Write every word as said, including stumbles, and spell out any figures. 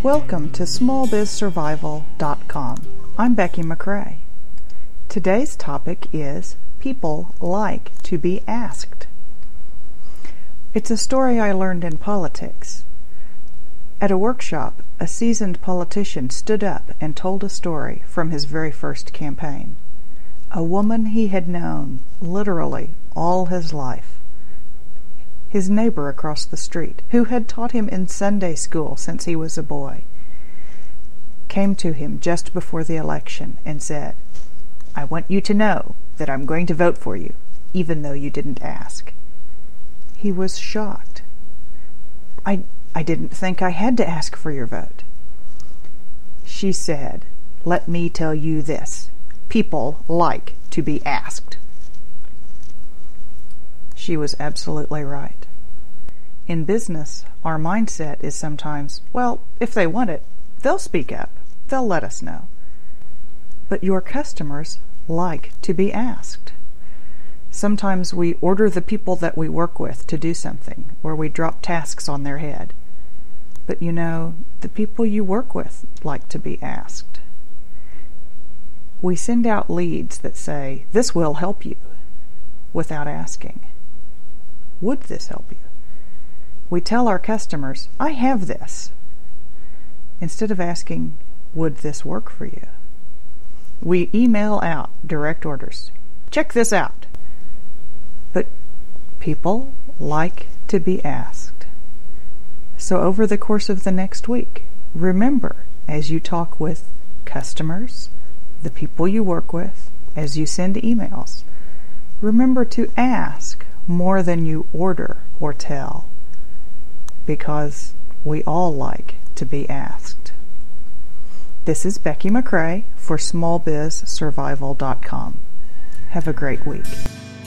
Welcome to small biz survival dot com. I'm Becky McRae. Today's topic is people like to be asked. It's a story I learned in politics. At a workshop, a seasoned politician stood up and told a story from his very first campaign. A woman he had known literally all his life. His neighbor across the street, who had taught him in Sunday school since he was a boy, came to him just before the election and said, "I want you to know that I'm going to vote for you, even though you didn't ask." He was shocked. I, I didn't think I had to ask for your vote." She said, "Let me tell you this. People like to be asked." She was absolutely right. In business, our mindset is sometimes, well, if they want it, they'll speak up. They'll let us know. But your customers like to be asked. Sometimes we order the people that we work with to do something, or we drop tasks on their head. But you know, the people you work with like to be asked. We send out leads that say, "This will help you," without asking, "Would this help you?" We tell our customers, "I have this," instead of asking, "Would this work for you?" We email out direct orders. "Check this out." But people like to be asked. So over the course of the next week, remember, as you talk with customers, the people you work with, as you send emails, remember to ask more than you order or tell, because we all like to be asked. This is Becky McRae for small biz survival dot com. Have a great week.